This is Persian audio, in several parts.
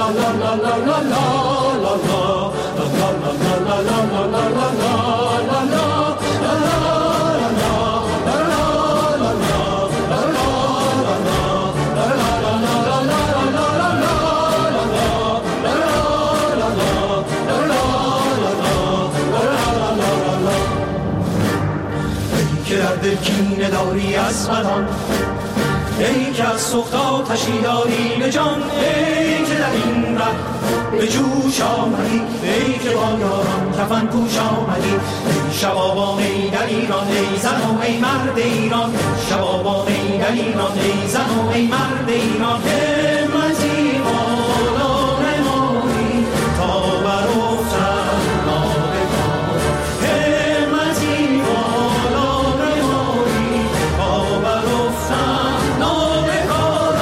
که در دل کینه داری از بدان، ای که از سوخت آتشی داری به جان، ای که در این ره به جوش آمدی، ای که با یاران کفن پوش آمدی. ای شبابان ای در ایران، ای زن و ای مرد ایران، شبابان ای در ایران، ای زن و ای مرد ایران. همتی بالا نمایی تا برافتد ناگهان، همتی بالا نمایی تا برافتد ناگهان.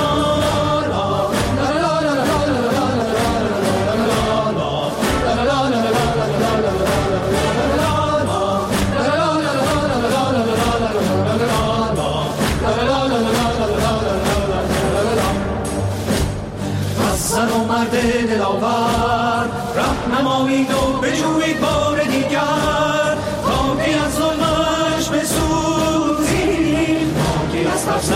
زن و مرد دلاور رهنمایید و بجویید بار دیگر، تا که از ظلمش بسوزید، تا که از ترس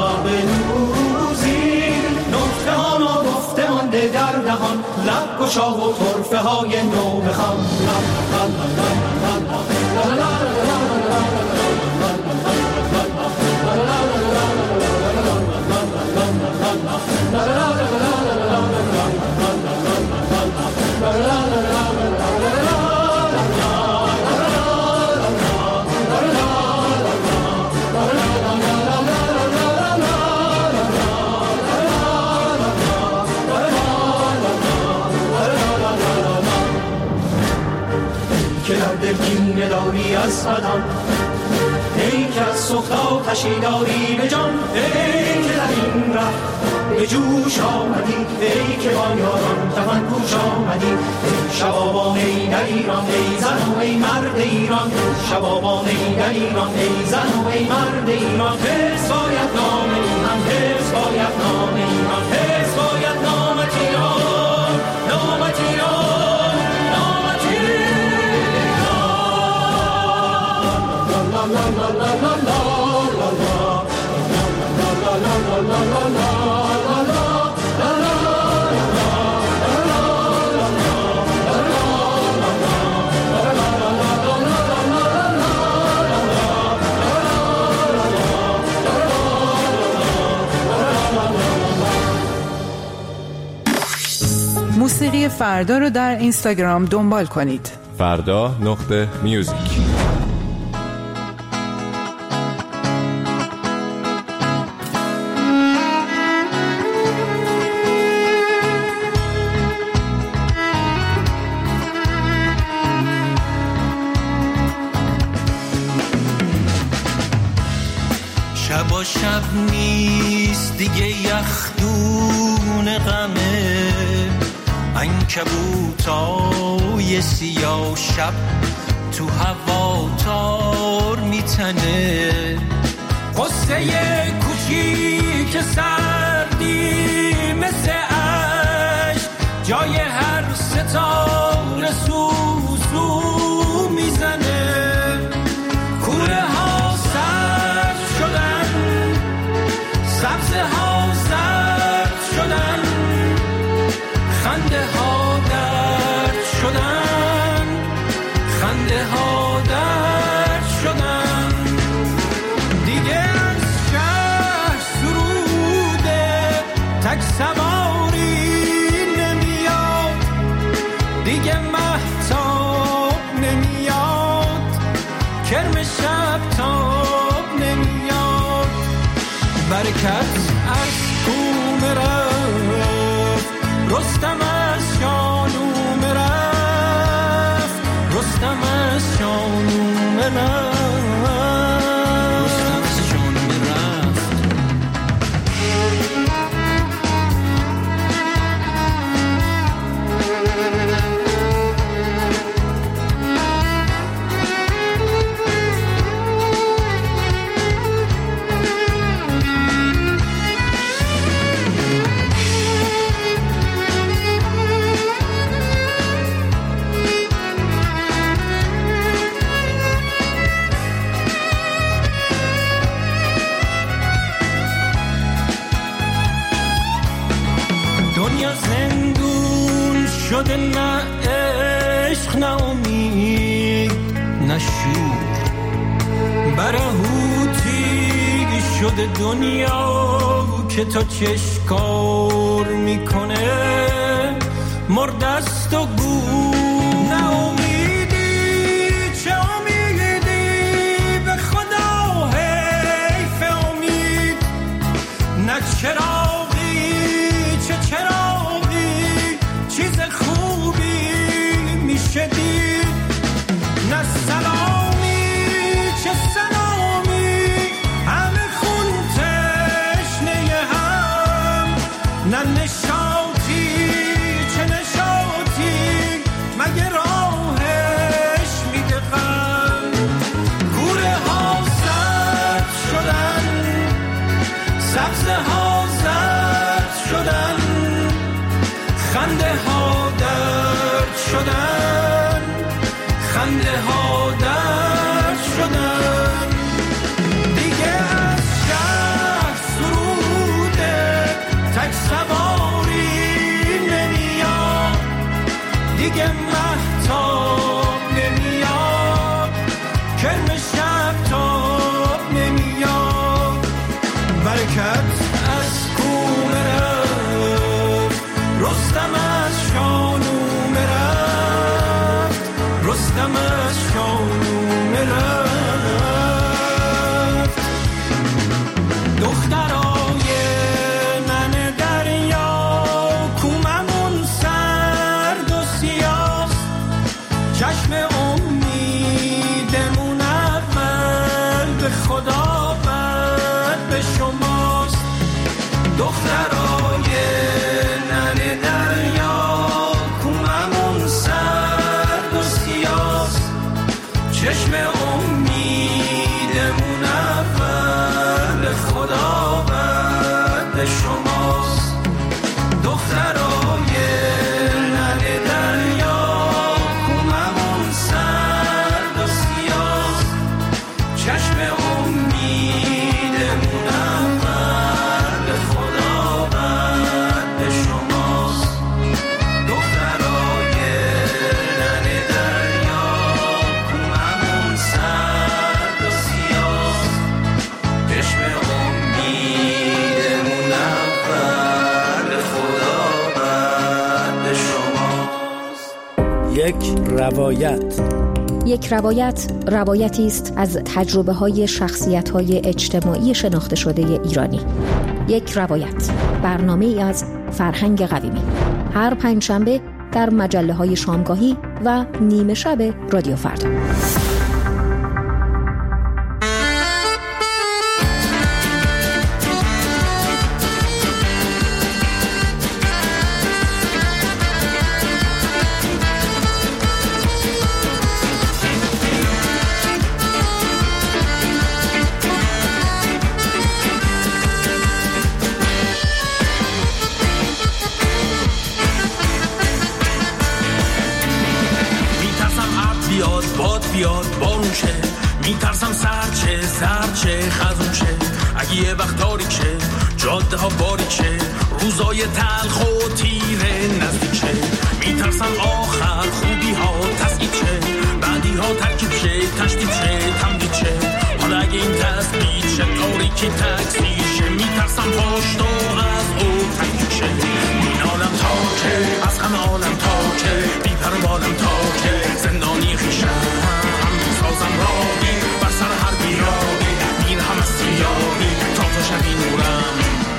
بنوزید. نکته ها ناگفته مانده در دهان، لب گشا و طرفه های نو بخوان. که در دل کینه داری از بدان، ای که از سوخت آتشی داری به جان، ای که در این ره به جوش آمدی، ای که با یاران کفن پوش آمدی. ای شبابان ای در ایران، ای زن و ای مرد ایران، شبابان ای در ایران، ای زن و ای مرد ایران. حفظ باید نام ایران، حفظ باید نام ایران، حفظ باید نامت ایران، نامت ایران، نامت موسیقی فردا رو در اینستاگرام دنبال کنید. فردا.music. شب و شب نیست دیگه یخدون غمه، عنکبوتای سیاه شب تو هوا تار میتنه. قصه کوچیک سردی مثل عشق جای هر ستاره سوسو میزنه. کوره ها سرد شدن، سبزه ها زرد شدن، خنده ها درد شدن، خنده ها درد شدن. دیگه از شهر سروده تک سواری نمیاد، دیگه مهتاب نمیاد، کرم شب تاب نمیاد. برکت از کوم رفت، رستم از شانوم رفت، رستم از شانوم رفت، رستم از شانوم رفت. دنیا زندون شده، نه عشق نه امید نه شور، برهوتی شده دنیا که تا چشکار میکنه مردست و گور. نه امیدی چه امیدی به خدا حیف امید، نه چراغی چه چراغی چیز خوبی میشه دید، نه سلامی چه سلامی همه خون تشنه هم، نه نشاطی چه نشاطی مگه راهش میده غم. کوره ها زرد شدن، سبزه ها زرد شدن، خنده ها درد شدن، خنده ها درد شدن. دیگه از شهر سروده تک سواری نمیاد، دیگه مهتاب نمیاد، کرم شب تاب نمیاد. برکت از کومه رفت، رستم از شانومه رفت، رستم از شانومه رفت. دخترای ننه دریا کوممون سرد و سیاست، چشم امیدمون اول به خدا بعد به شماست. دخترای ننه دریا کوممون سرد و سیاست، چشم امیدمون اول به خدا بعد به شماست. دخترای ننه دریا کوممون سرد و سیاست، چشم امیدمون اول به خدا بعد به شماست. دخترای ننه دریا کوممون سرد و سیاست، چشم امیدمون اول به خدا بعد به شماست. یک روایت روایتی است از تجربه‌های شخصیت‌های اجتماعی شناخته شده ایرانی. یک روایت، برنامه‌ای از فرهنگ قویمی، هر پنجشنبه در مجله‌های شامگاهی و نیمه شب رادیو فردا. بیاد بارون شه، میترسم سرچه زرچه خزون شه، اگه یه وقت تاریک شه جاده ها باریک شه، روزای تلخ و تیره نزدیک شه، میترسم آخر خوبی ها تسکیت شه، بعدی ها ترکیب شه تشدید شه تمدید شه، حالا اگه این تسبیت شه تاریکی تکسی شه، میترسم پاشت و از او تنگید شه، این عالم تاکه از همه عالم تاکه، بیپر بالم تاکه زندانی خیشم سازم راهی بر سر هر بیراهی، این همه سیاهی تا تو شبی نورم.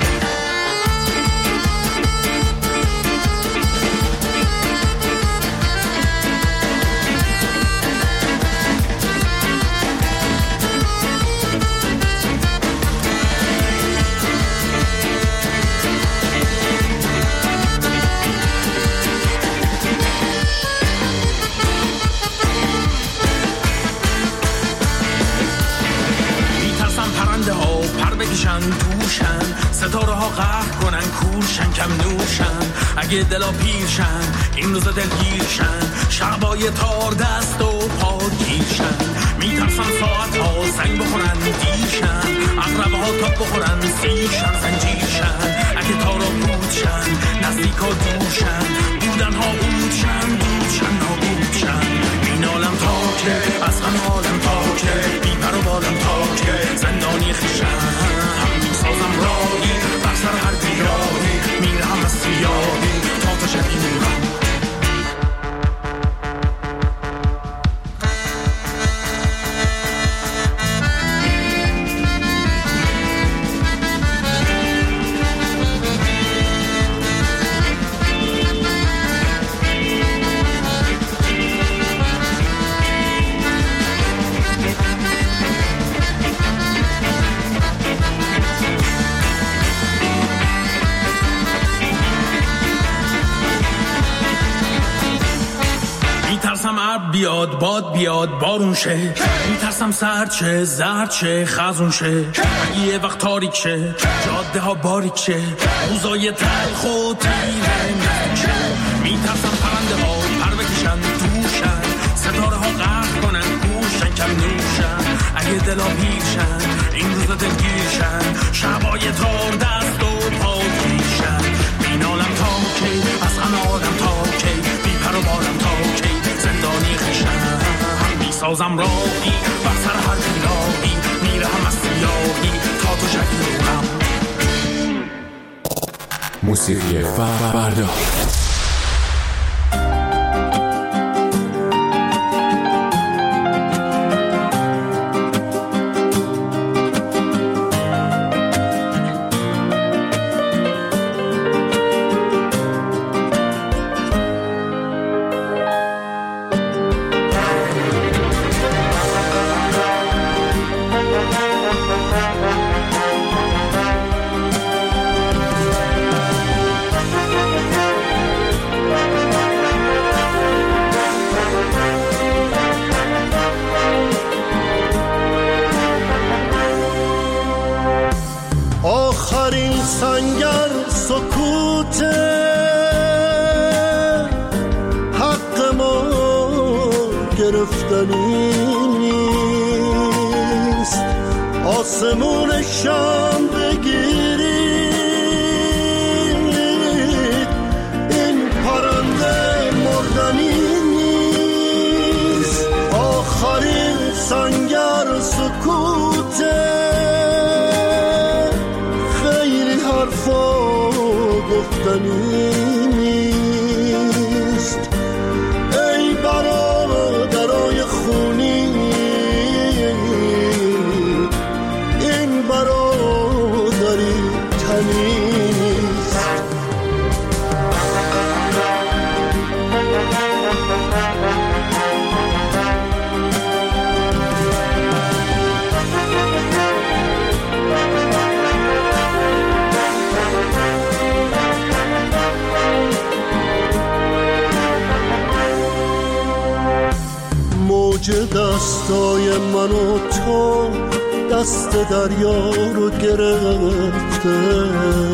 توشن ستاره ها قهر کنن کورشن کم نورشن، اگه دلا پیرشن این روزا دلگیرشن، شبای تار دست و پا گیرشن، میترسن ساعت ها سنگ بخورن دیرشن، اقربه ها تاب بخورن سیرشن زنجیرشن، اگه تارا بودشن نزدیک ها سیاهی تا شبی نورم. بیاد باد بیاد بارون شه، میترسم سرد شه زرد شه خزون شه، یه وقت تاریک شه جاده ها باریک شه، روزای تلخ و تیره نزدیک شه، میترسم پرنده ها پر بکشن توشن، ستاره ها غرق کنن گوشن کم نوشن، اگه دلا پیرشن این روزا دلگیرشن، شبای تار دست و پا گیرشن، بینالم تا کی از غم آدم تا کی، بی پر و بالم تا کی زندانی خشم، میسازم راهی بر سر هر بلاهی، میرم از سیاهی تا تو شکل روم. موسیقی فردا. سنگر سکوت حق ما گرفتنی نیست، آسمون شام بگیرید این پرنده مردنی نیست، آخرین سنگر سکوت گفتنی نیست. ای برادرای خونی این برادری تنی نیست. موج دستای من و تو دست دریا رو گرفته،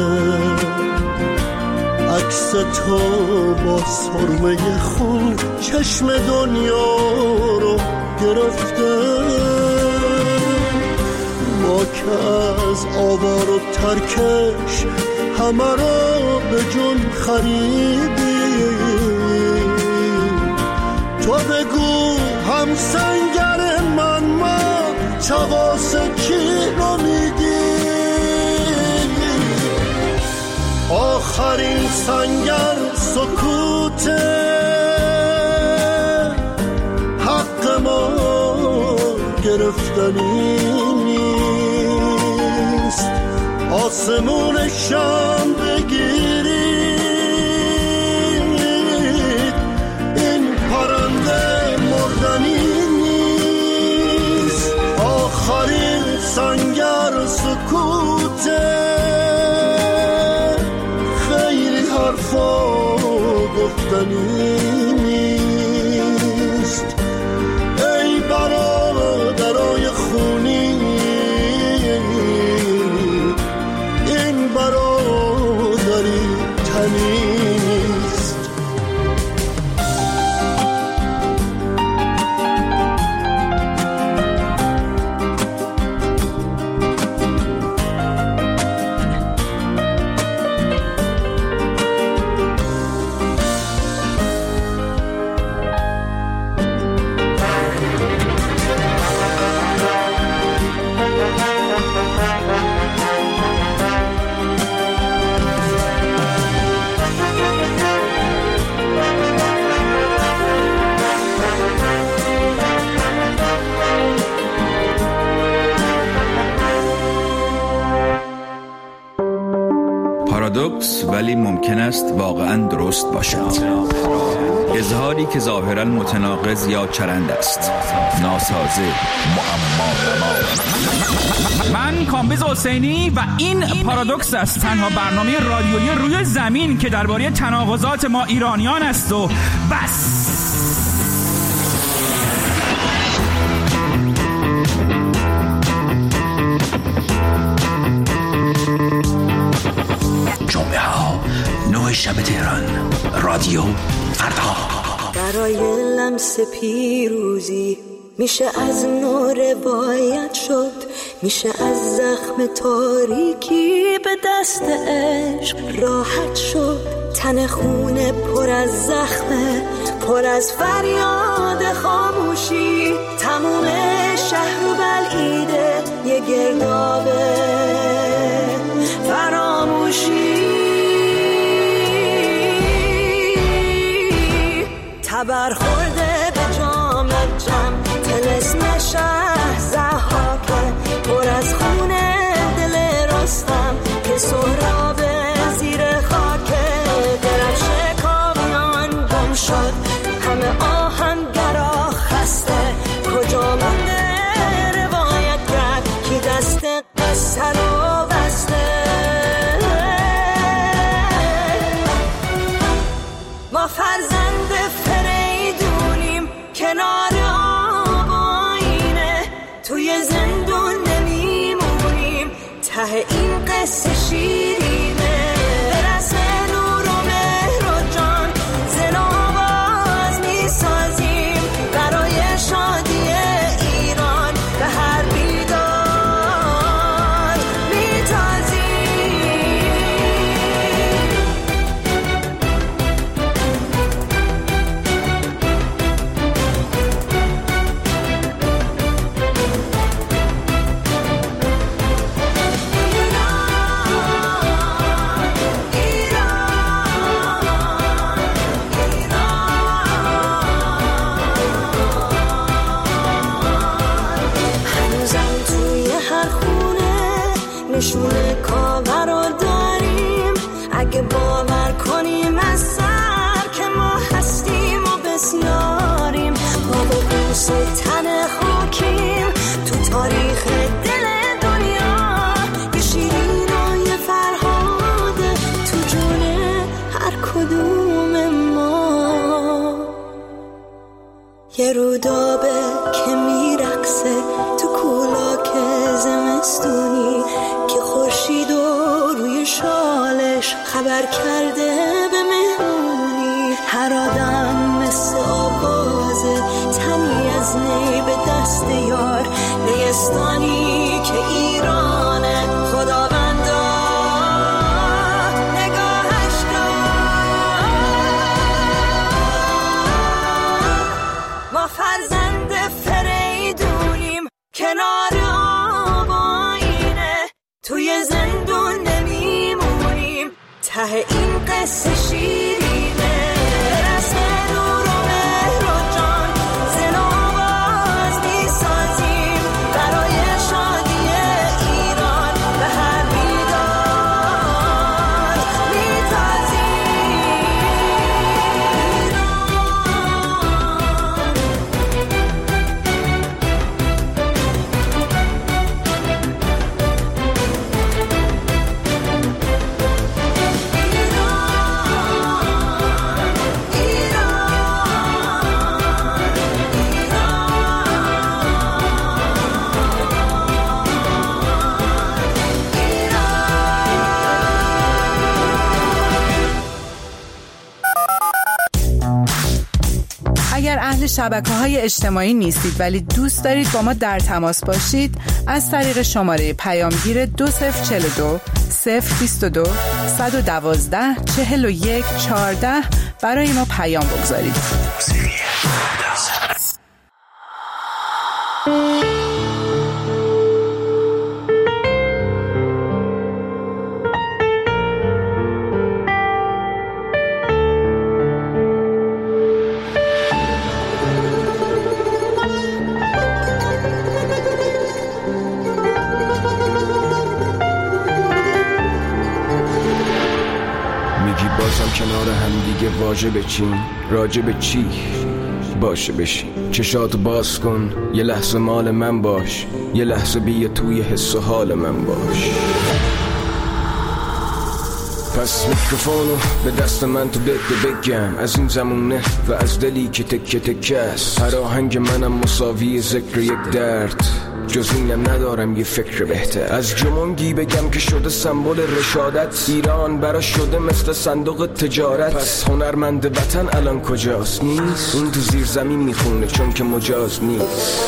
عکس تو با سرمه خون چشم دنیا رو گرفته، ما که از آوار و ترکش همه رو به جون خریدیم، تو بگو هم سنگر من ما چغاس کی رو میدی، آخرین سنگر سکوت حق ما گرفتنی نیست، آسمون شام بگیرید این پرنده مردنی نیست، آخرین سنگر سکوت خیلی حرفا گفتنی نیست. ای برادرای خونی این برادری تنی نیست. ولی ممکن است واقعاً درست باشد. اظهاری که ظاهراً متناقض یا چرند است، ناسازه، معما. من کامبیز حسینی و این پارادوکس است، تنها برنامه رادیویی روی زمین که درباره تناقضات ما ایرانیان است و بس. جمعه ها 9 شب تهران، رادیو فردا. برای لمس پیروزی میشه از نو روایت شد، میشه از زخم تاریکی به دست عشق راحت شد. تن خونه پر از زخمه، پر از فریاد خاموشی، تموم شهر و بلعیده یه گردابه فراموشی. تبر خورده به جام جم، تلسم شهر زحاکه، پر از خونه دل رستم که سهراب زیر خاکه. درفش کامیان گم شد، همه آهنگرا خسته، کجا مونده روایت کرد کی دست قصه رو بسته. ما فرزند فریدونیم کنار آب آینه، توی زندون نمیمونیم، ته این قصه شیرینه. برس نور و مهر و جان زن و آواز میسازیم، برای شادی ایران به هر بیداد میتازیم. نشونه کاور رو داریم، اگه باور کنیم از سر که ما هستیم و بسیاریم. ما با بوس تن خاکیم تو تاریخ دل دنیا، یه شیرین و یه فرهاده تو جون هر کدوم ما. یه رودابه که میرقصه تو کولاک زمستونی، که خورشید و روی شالش خبر کرده به مهمونی. هر آدم مثل آوازه، تنی از نی به دست یار، نیستانی که ایرانه خداوندا نگاهش دار. ما فرزند فریدونیم کنار آب آینه، توی زندون نمیمونیم، ته این قصه شیرینه. رسم نور و مهر و جان زن و آواز میسازیم، برای شادی ایران به هر بیداد میتازیم. اگر اهل شبکه‌های اجتماعی نیستید ولی دوست دارید با ما در تماس باشید، از طریق شماره پیامگیر 2042 022 112 41 14 برای ما پیام بگذارید. کنار هم دیگه واژه بچین، راجع به چی باشه بشین. چشاتو باز کن، یه لحظه مال من باش، یه لحظه بیا توی حس و حال من باش. پس میکروفونو به دست من تو بگم از این زمونه و از دلی که تکه تکه است. هر آهنگ منم مساوی ذکر یک درد، جز اینم ندارم یه فکر بهتر. از جمونگی بگم که شده سمبل رشادت، ایران برا شده مثل صندوق تجارت. پس هنرمند وطن الان کجاست؟ نیست. اون تو زیر زمین میخونه چون که مجاز نیست.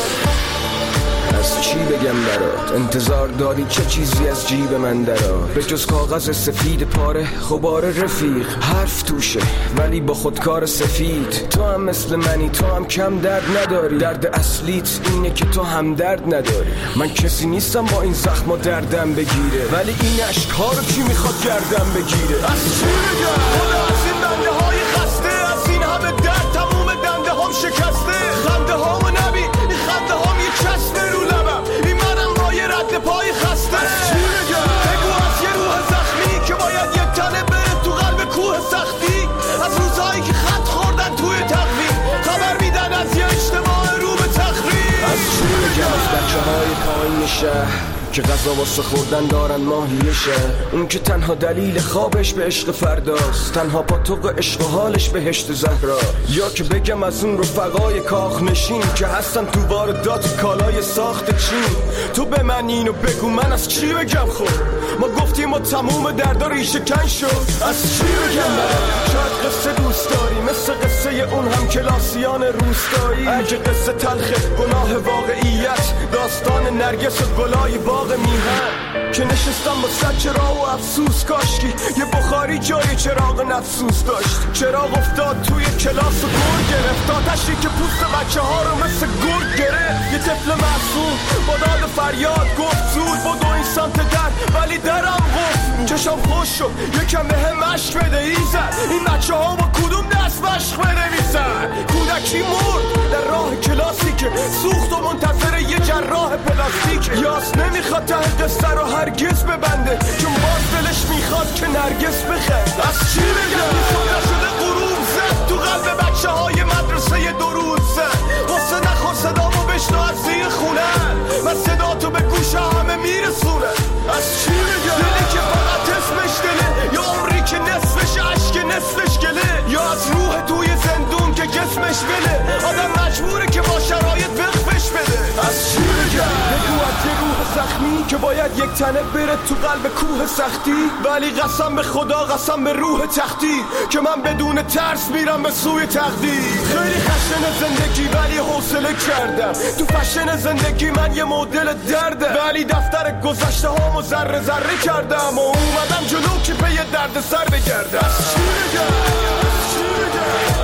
از چی بگم برات؟ انتظار داری چه چیزی از جیب من درات؟ به جز کاغذ سفید پاره غبار رفیق، حرف توشه ولی با خودکار سفید. تو هم مثل منی، تو هم کم درد نداری. درد اصلیت اینه که تو هم درد نداری. من کسی نیستم با این زخم و دردم بگیره، ولی این اشک‌ها رو کی میخواد گردم بگیره؟ از چی بگم؟ خدا از این بنده های خسته، از این همه درد تموم دنده هم شکسته. خنده ها و نبی این خنده ها می چسبه رو لبم، این منم با یه رد پای خسته. از چی بگم؟ بگو از یه روح زخمی که باید یک تنه بره تو قلب کوه سختی. از روزهایی که خط خوردن توی تقویم، خبر میدن از یه اجتماع رو به تخریب. از چی بگم؟ از بچه های پایین شهر که غذا واسه خوردن دارن ماهیشه. اون که تنها دلیل خوابش به عشق فرداست، تنها پاتوق عشق و حالش بهشت زهرا. یا که بگم از اون رفقای کاخ نشین که هستن تو واردات کالای ساخت چین. تو به من اینو بگو من از چی بگم؟ خب ما گفتیم ما تموم دردا ریشه کن شد. از چی بگم شاید قصه دوست داری مثل قصه اون هم کلاسیان روستایی. اگه قصه تلخ گناه واقعیت، داستان نرگس و گلای باغ میهن که نشستم با صد چراغ و افسوس. کاشکی یه بخاری جای چراغ نفسوس داشت. چراغ افتاد توی کلاس و گل گرفت، آتشی که پوست بچه ها رو مثل گل گرفت. یه طفل معصوم با داد فریاد گفت زود با 2 سانت در، ولی درم قفل. چشم خوش شد یکم به هم مشق بده ایزد، این بچه ها با کدوم دست مشق بده میزن. کودکی مرد در راه کلاسی که سوخت و منتظر یه جراح پلاستیک. یاس نمیخواد ته قصه رو هرگز ببنده، چون باز دلش میخواد که نرگس بخند. از چی بگم؟ این شده غروب زد تو قلب بچه های مدرسه درود زد. قصه نخور صدامو بشنو از زیر خونن، من صدا تو به گوش همه میرسونه. از چی بگم؟ دلی که فقط اسمش دله، یا عمری که نصفش عشق نصفش گله، یا از روح توی زندون که جسمش بله. آدم مجبوره که با شرایط وقفش بده. از چی بگم؟ بگو از یه روح زخمی که باید یک تنه بره تو قلب کوه سختی. ولی قسم به خدا قسم به روح تختی که من بدون ترس میرم به سوی تقدیر. خیلی خشن زندگی ولی حوصله کردم، تو فشن زندگی من یه مدل درده. ولی دفتر گذشته هامو ذره ذره کردم و اومدم جلو که به یه درد سر بگردم. از چی بگم؟ از چی بگم؟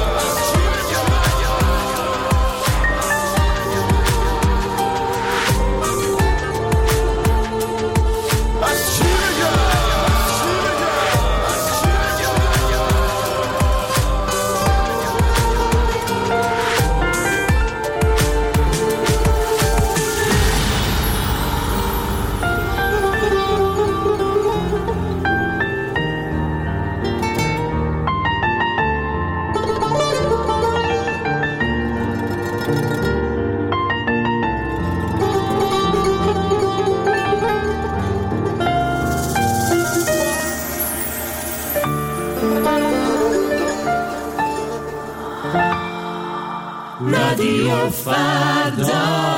رادیو فردا.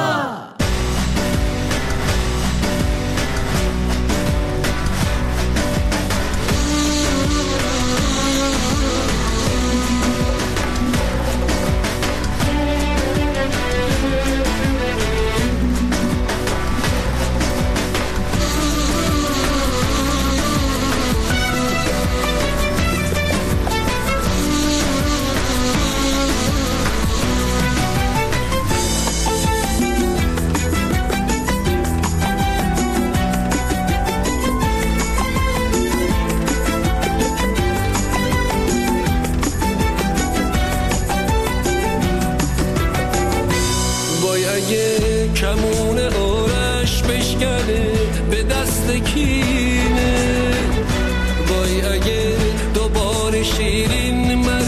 کمون آرش بشکنه به دست کینه، وای اگه دوباره شیری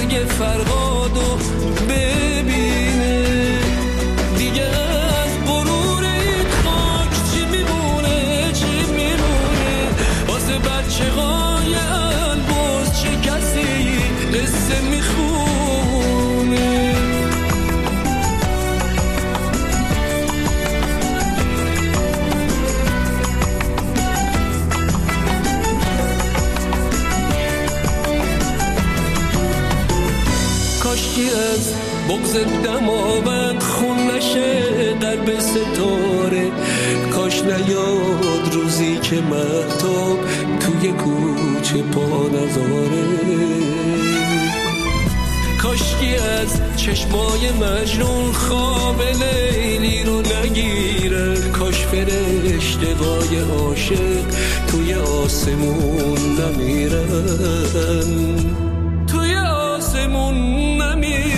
مرگ فرهادو ببینه. دیگه از غرور این خاک چی میمونه، چی میمونه؟ واسه بچه های البرز چه کسی قصه میخونه؟ کاشکی از بغض دماوند خون نشه قلب ستاره، کاش نیاد روزی که مهتاب توی کوچه پا نذاره. کاشکی از چشمای مجنون خواب لیلی رو نگیره، کاش فرشته‌های عاشق توی آسمون نمیرن، توی آسمون نمیرن.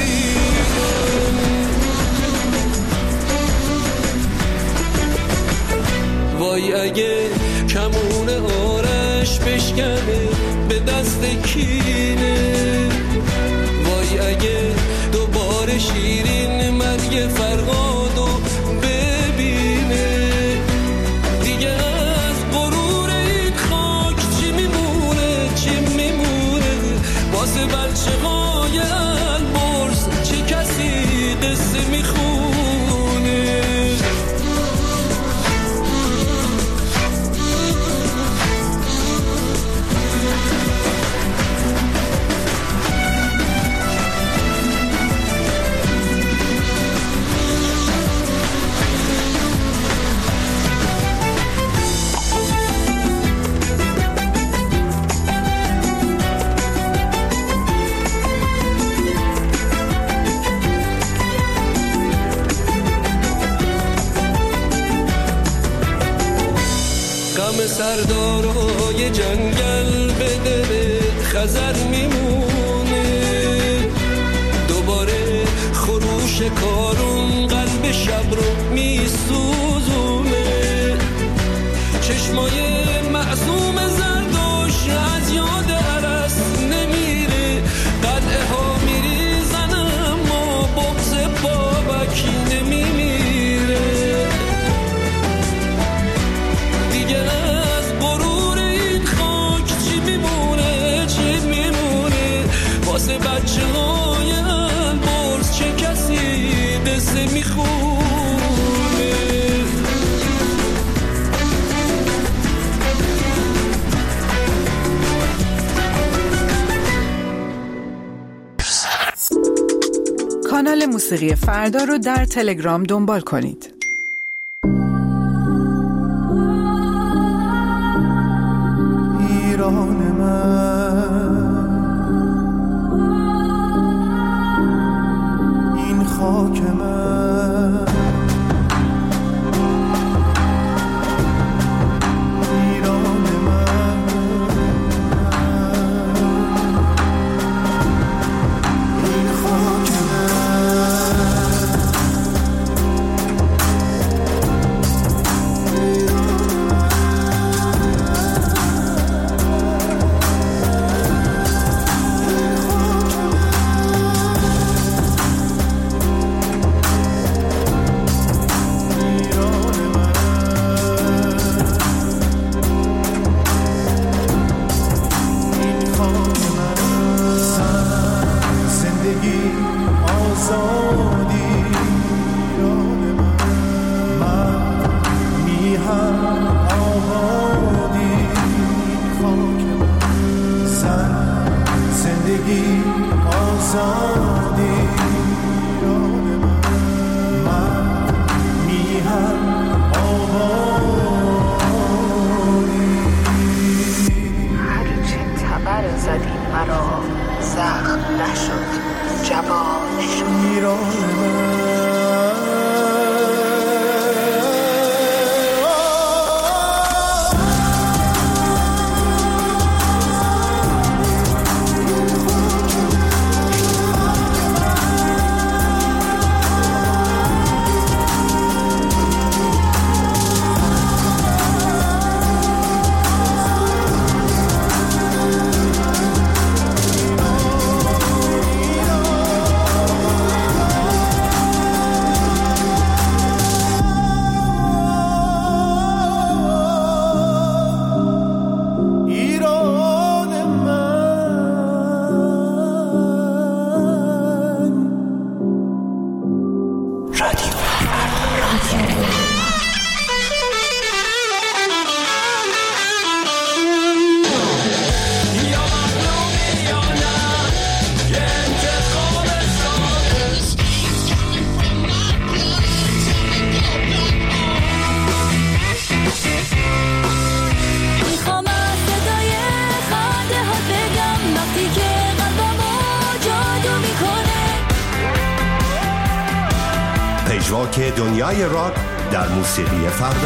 وای اگه کمون آرش بشکنه به دست کینه، وای اگه دوباره شیرین مرگ فرهادو ببینه. دیگه از غرور این خاک چی میمونه، چی میمونه؟ واسه بچه های البرز چه کسی قصه میخونه؟ سردارای جنگل به دل خزر میمونه، دوباره خروش کارون قلب شب رو میسوزونه. چشمای معصوم زردوش از یاد عرس نمیره، قلعه ها میریزن اما بغض بابک نمیمیره. دیگه از غرور این خاک چی میمونه، چی میمونه؟ واسه بچه های البرز چه کسی قصه میخونه؟ کانال موسیقی فردا رو در تلگرام دنبال کنید. ایران من، این خاک من، ایران من، این خاک پژواک دنیای راک در موسیقی فردا.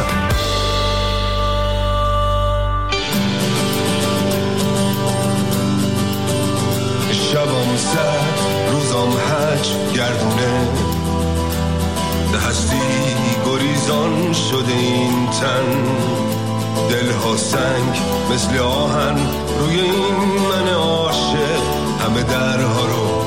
شبام سرد روزام هج گردونه، هستی گریزان شده این تن، دلها سنگ مثل آهن روی این من عاشق، همه درها رو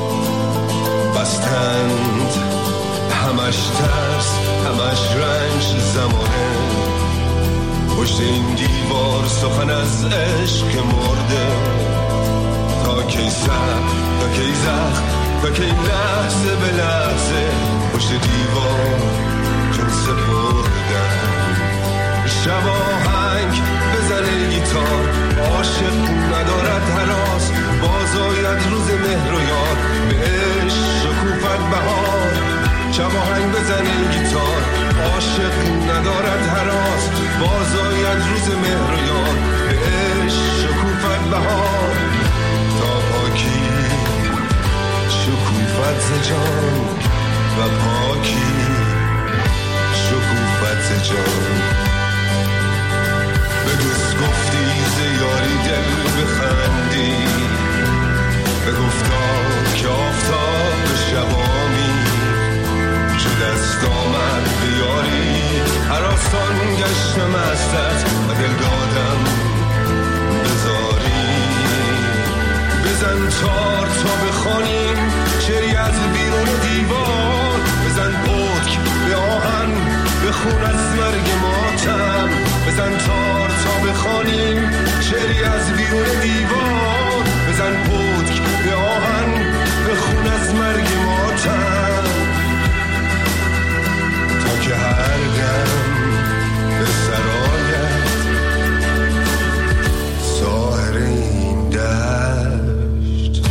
بستند، همش ترس همش رنج زمانه، پشت این دیوار سخن از عشق مرده، تا کی سر تا کی زخم تا کی لحظه به لحظه پشت دیوار چون سپردن. شب آهنگ بزنه گیتار، عاشق ندارد هراس، باز آید روز مهر و یار، به عشق شکوفت بهار. شب آهنگ بزنه گیتار، عاشق ندارد هراس، باز آید روز مهر و یار، به عشق شکوفت بهار. تا پاکی شکوفت ز جان و پاکی شکوفت ز جان. به دوست گفتی ز یاری دل بخندی، به گفتا که آفتاب به شبامی، چو دست آمد به یاری هراسان گشتم ازت و دل دادم بذاری. بزن تار تا بخوانیم شعری از بیرون دیوار، بزن پتک به آهن بخون از مرگ ماتم، بزن تار تا بخوانیم شعری از بیرون دیوار، بزن پتک به آهن بخون از مرگ ماتم، تا که هر دم به سرایت ساحر این دشت.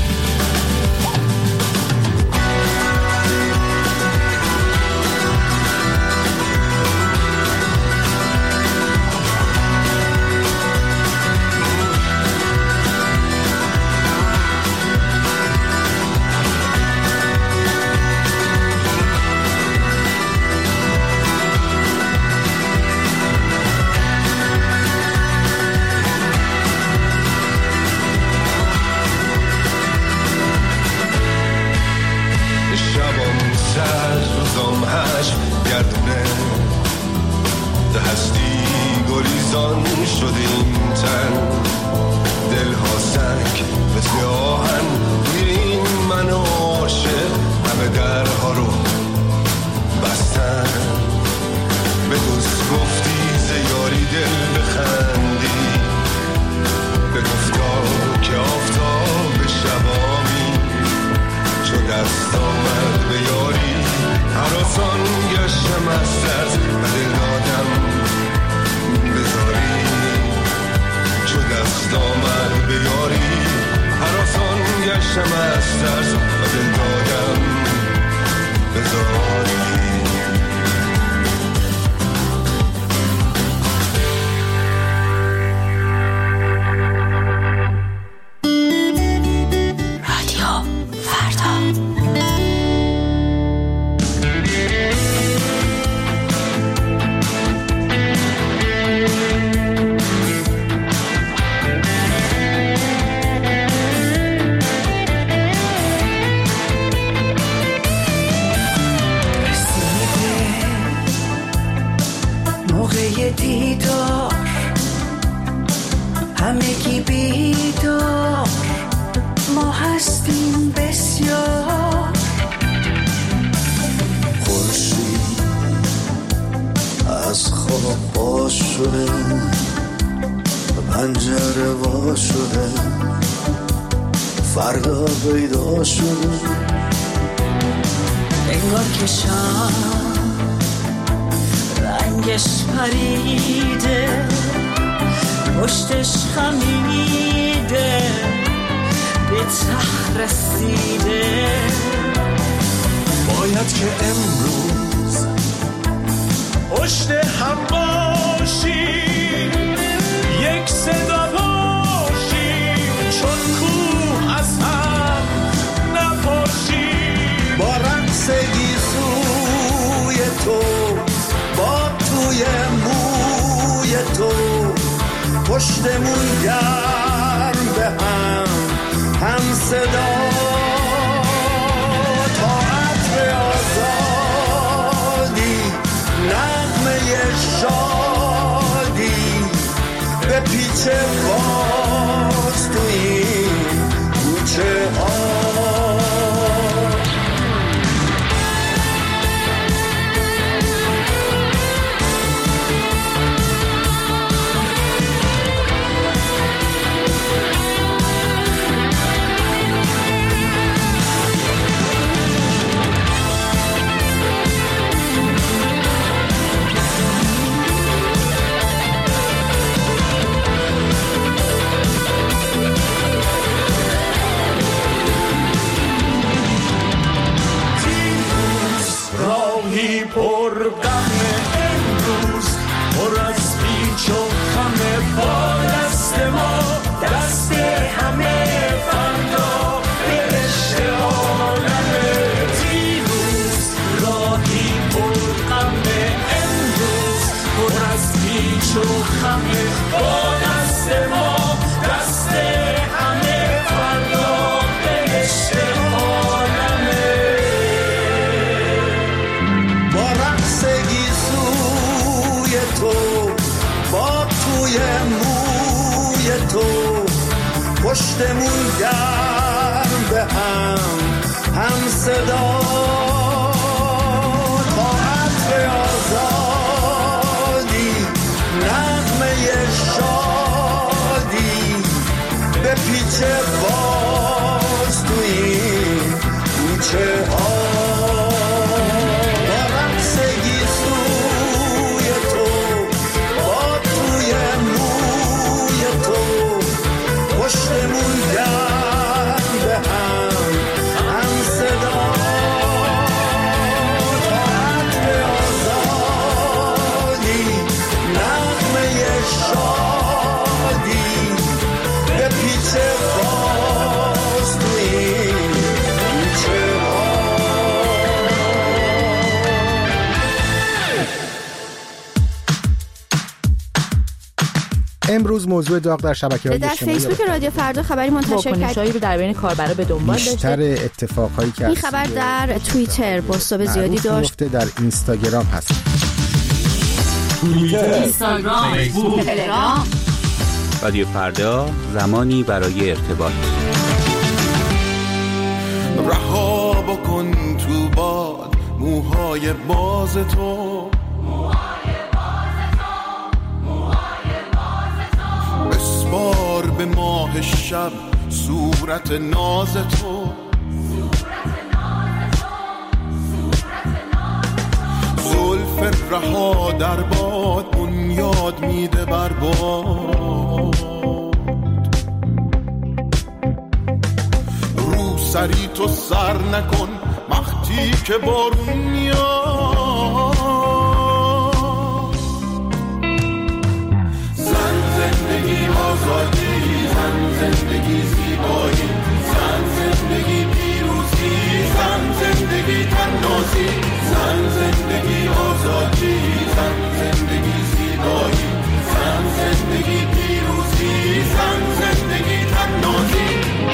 گردونه ده هستی گریزان شده این تن، دلها سنگ مثل آهن روی این من عاشق، همه درها رو بستن. به دوست گفتی ز یاری دل بخندی، به گفتا که آفتاب به شبامی، چو دست آمد به یاری هراسان گشتم از دست و دل دادم بذاری. چو دست آمد به یاری هراسان گشتم از دست و دل دادم بذاری. دیدار همگی بیدار، ما هستیم بسیار. خورشید از خواب باز شده، پنجره وا شده، فردا پیدا شده. انگار که شام رنگش پریده، پشتش خمیده، به ته رسیده. باید که امروز پشت هم باشیم، یک صدا باشیم، چون کوه از هم نپاشیم. با رقص گیسوی پشتمون گرم به هم صدا تا عطر آزادی نغمه شادی به پیچ باز تو این کوچه ها. پر غم امروز پر از پیچ و خم با دست ما دست همه فردا برشت عالم دیروز راهی پر غم امروز پر از پیچ و خم با دست ما دست همه فردا برشت موی تو پشتمون گرم به هم صدا تا عطر آزادی نغمه شادی به پیچ باز تو این کوچه ها. پشتمون گرم به هم صدا تا عطر آزادی نغمه شادی به پیچ باز تو این کوچه ها. امروز موضوع داغ در شبکه‌های اجتماعی در فیسبوک رادیو فردا خبری منتشر واکنش‌هایی رو در بین کاربرا به دنبال داشته. بیشتر اتفاقایی که این خبر در توییتر بازتاب زیادی داشت. در اینستاگرام هست. اینستاگرام، فیسبوک، تلگرام. رادیو فردا زمانی برای ارتباط. رها بکن تو باد موهای باز تو بار به ماه شب صورت ناز تو زلف رها در باد بنیاد میده بر باد رو سری تو سر نکن وقتی که بارون میاد زندگی آزادی زن زندگی زیبایی زن زندگی پیروزی زن زندگی تنازی زن زندگی آزادی زن زندگی زیبایی زن زندگی پیروزی زن زندگی تنازی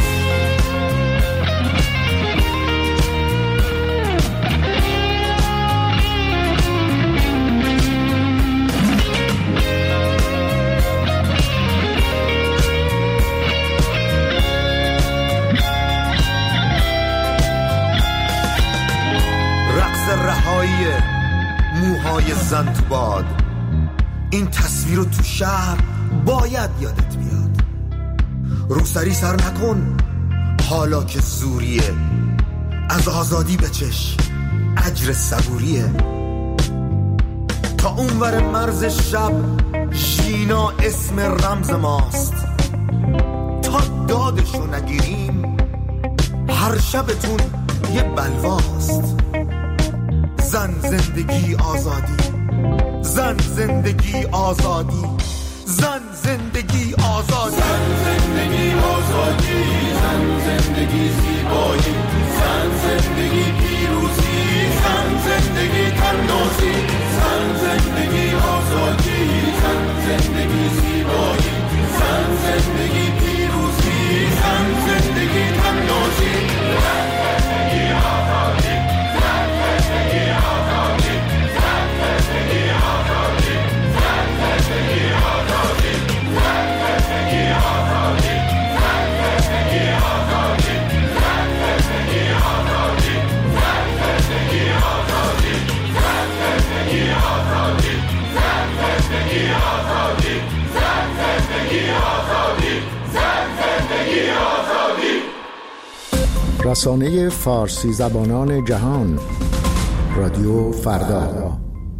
رهایی موهای زن تو باد این تصویر رو تو شهر باید یادت بیاد روسری سر نکن حالا که زوریه از آزادی بچش اجر صبوریه تا اونور مرز شب ژینا اسم رمز ماست تا دادشو نگیریم هر شبتون یه بلواست زن زندگی آزادی زن زندگی آزادی زن زندگی آزادی زن زندگی آزادی زن زندگی زیبایی زن زندگی پیروزی زن زندگی تنازی زن زندگی آزادی زن زندگی زیبایی زن رسانه فارسی زبانان جهان، رادیو فردا.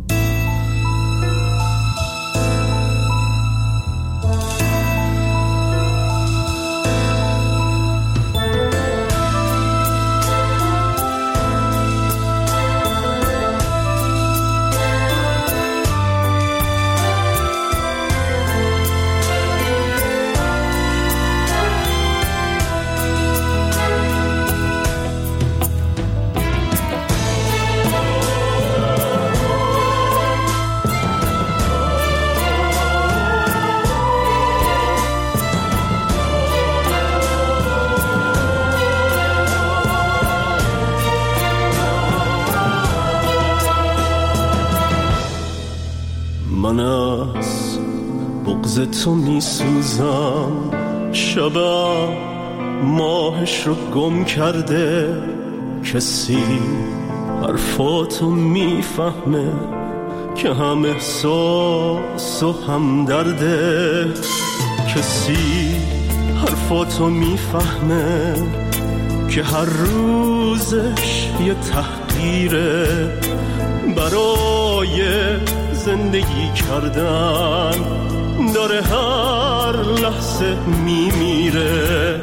من از بغض تو می سوزم، شبم ماهش رو گم کرده. کسی حرفاتو می فهمه که هم احساس و هم درده. کسی حرفاتو می فهمه که هر روزش یه تحقیره. برای زندگی کردن داره هر لحظه میمیره.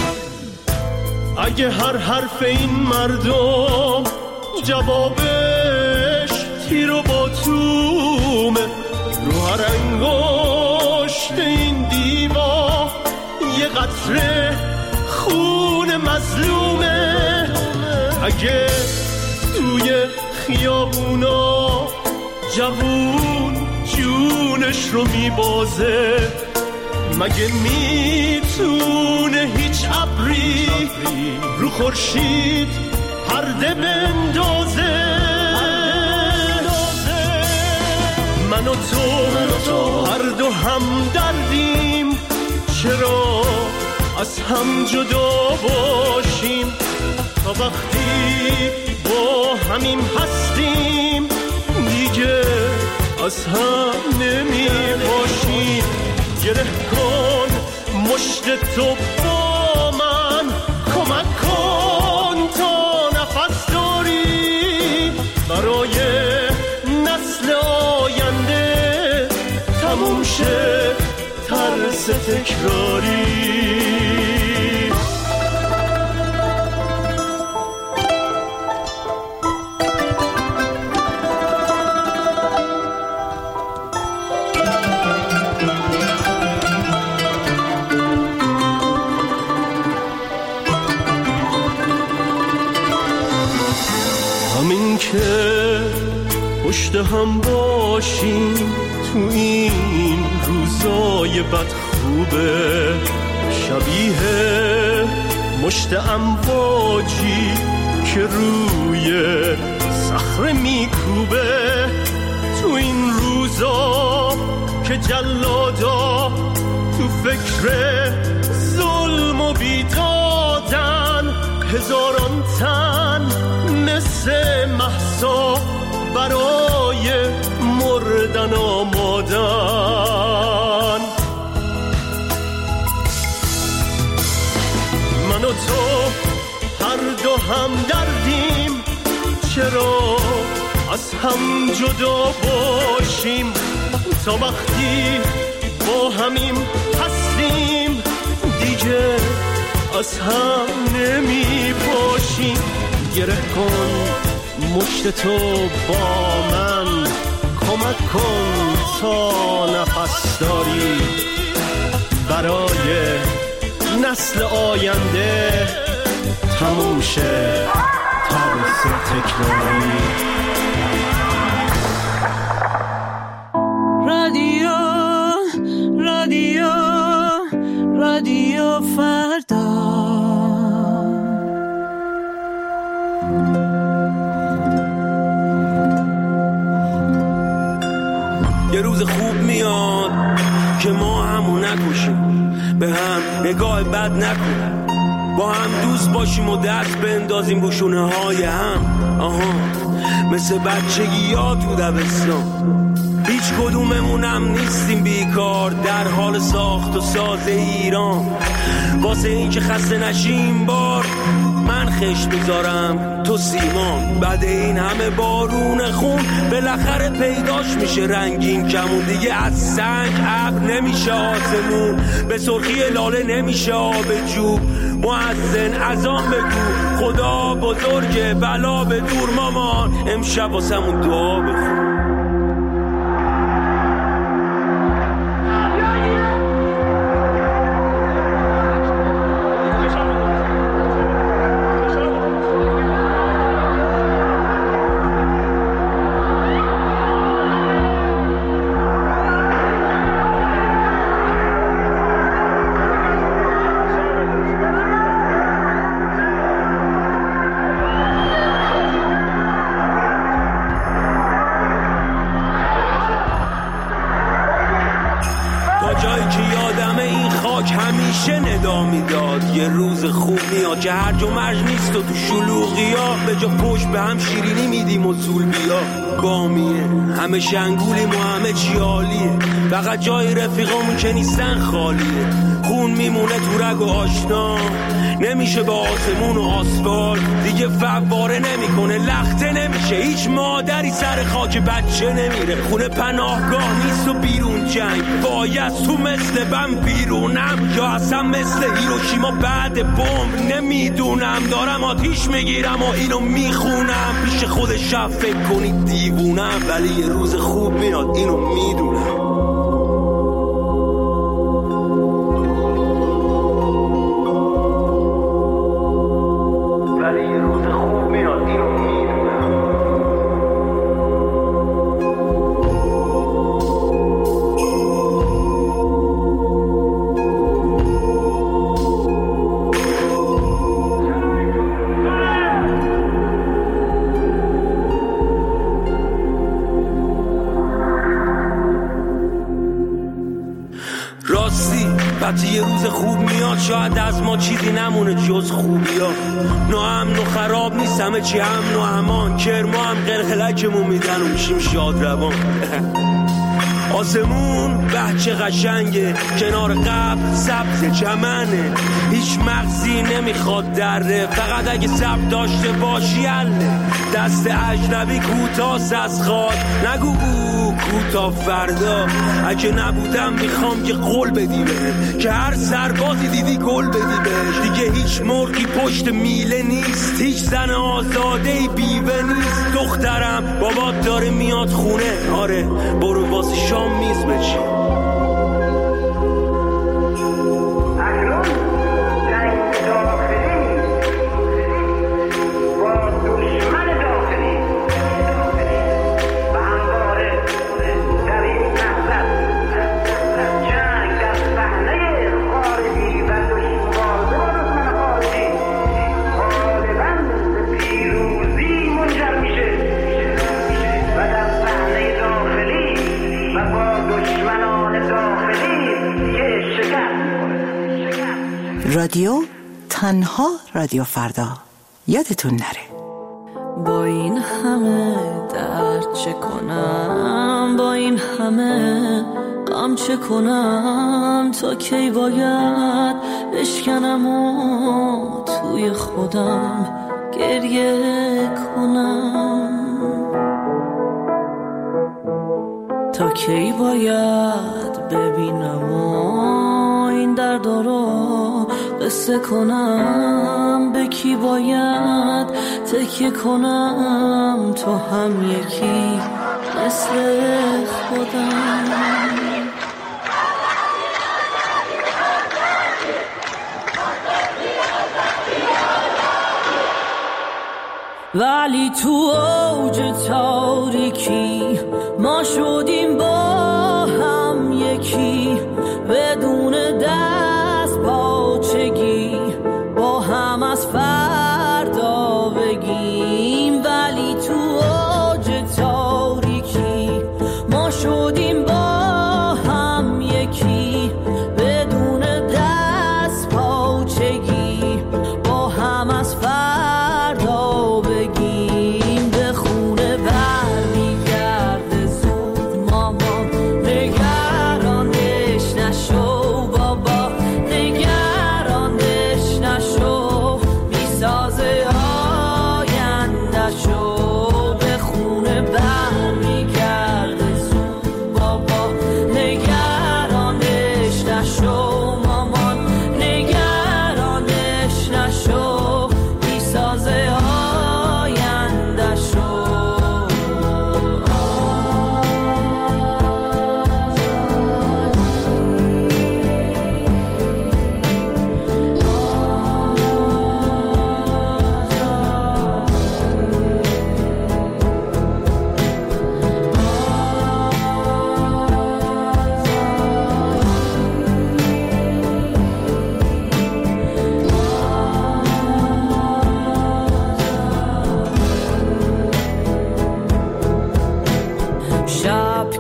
اگه هر حرف این مردم جوابش تیر و باتومه، رو هر انگشت این دیوار یه قطره خون مظلومه. اگه توی خیابونا جوون جونش رو میبازه، مگه میتونه هیچ ابری رو خورشید پرده بندازه؟ من و تو هر دو هم دردیم، چرا از هم جدا باشیم؟ تا وقتی با همیم هستیم دیگه از هم نمی باشیم. گره کن مشت تو با من، کمک کن تا نفس داری. برای نسل آینده تموم شه ترس تکراری. که پشت هم باشیم تو این روزای بد خوبه، شبیه مشت امواجی که روی صخره میکوبه. تو این روزا که جلادا تو فکر ظلم و بیدادن، هزاران تن مثل مهسا برای مردن آمادن. من و تو هر دو هم دردیم، چرا از هم جدا باشیم؟ تا وقتی با همیم هستیم دیگه از هم نمی باشیم. گره کن مشت تو با من، کمک کن تا نفس داری. برای نسل آینده تموم شه ترس تکراری. رادیو رادیو رادیو فردا. یه روز خوب میاد که ما همو نکشیم، به هم نگاه بد نکنیم، با هم دوست باشیم و دست بندازیم رو شونه های هم. مثل بچگی ها تو دبستان، هیچ کدوممونم نیستیم بیکار در حال ساخت و ساز ایران. واسه این که خسته نشیم بار من خش بذارم تو سیمان. بعد این همه بارون خون بالاخره پیداش میشه رنگین کمون. دیگه از سنگ ابر نمیشه آسمون، به سرخی لاله نمیشه آب جوب. مؤذن اذان بگو خدا بزرگه بلا به دور مامان، امشب واسمون دعا بخون. یه روز خوب میاد که هرج و مرج نیست و تو شلوغی ها به جا پشت به هم شیرینی میدیم و زول بیا. بامیه همه شنگولیم و همه چی عالیه، فقط جای رفیقامون که نیستن خالیه. خون میمونه تو رگ و آشنا، نمیشه با آسمون و آسفال دیگه فواره نمیکنه، لخته نمیشه. هیچ مادری سر خاک بچه نمیره. خونه پناهگاه نیست و بیرون جنگ، باید تو مثل بم بیرونم یا اصلا مثل هیروشیما بعد بمب. نمیدونم دارم آتیش میگیرم و اینو میخونم، پیش خود شب فکر کنید دیوونم، ولی یه روز خوب میاد اینو میدونم. یه روز خوب میاد شاید از ما چیزی نمونه جز خوبیا. ناامن و خراب نیست همه چی امن و امان، کرما هم قلقلکمون میدن و میشیم شاد روان. آسمون بچه قشنگه، کنار قبل سبز چمنه، هیچ مغزی نمیخواد دره، فقط اگه سبز داشته باشی اله. دست اجنبی کوتاست از خواد، نگو کوتا فردا. اگه نبودم میخوام که قول بدی بهم، که هر سربازی دیدی گل بدی بهش. دیگه هیچ مرغی پشت میله نیست، هیچ زن آزادهی بیوه نیست. دخترم بابات داره میاد خونه، آره برو واسه شام میز بچین. رادیو تنها رادیو فردا، یادتون نره. با این همه درد چه کنم، با این همه غم چه کنم، تا کی باید بشکنم و توی خودم گریه کنم، تا کی باید ببینم و این درد رو قصه کنم، به کی باید تکیه کنم، تو هم یکی مثل خودم. ولی تو اوج تاریکی ما شدیم با هم یکی، بدون دست پاچگی با هم از فردا بگیم. ولی تو اوج تاریکی ما شدیم با هم یکی، بدون دست پاچگی با هم از فردا بگیم. به خونه برمیگرده زود ماما، نگرانش نشو بابا، نگرانش نشو، میسازه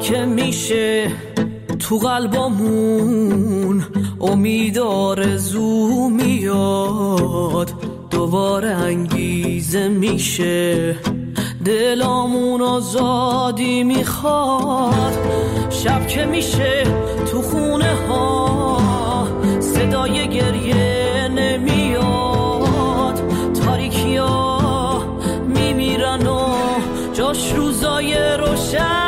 که میشه تو قلبمون امید آرزو میاد، دوباره انگیزه میشه دلامون آزادی میخواد. شب که میشه تو خونه ها صدای گریه نمیاد، تاریکی ها میمیرن و جاش روزای روشن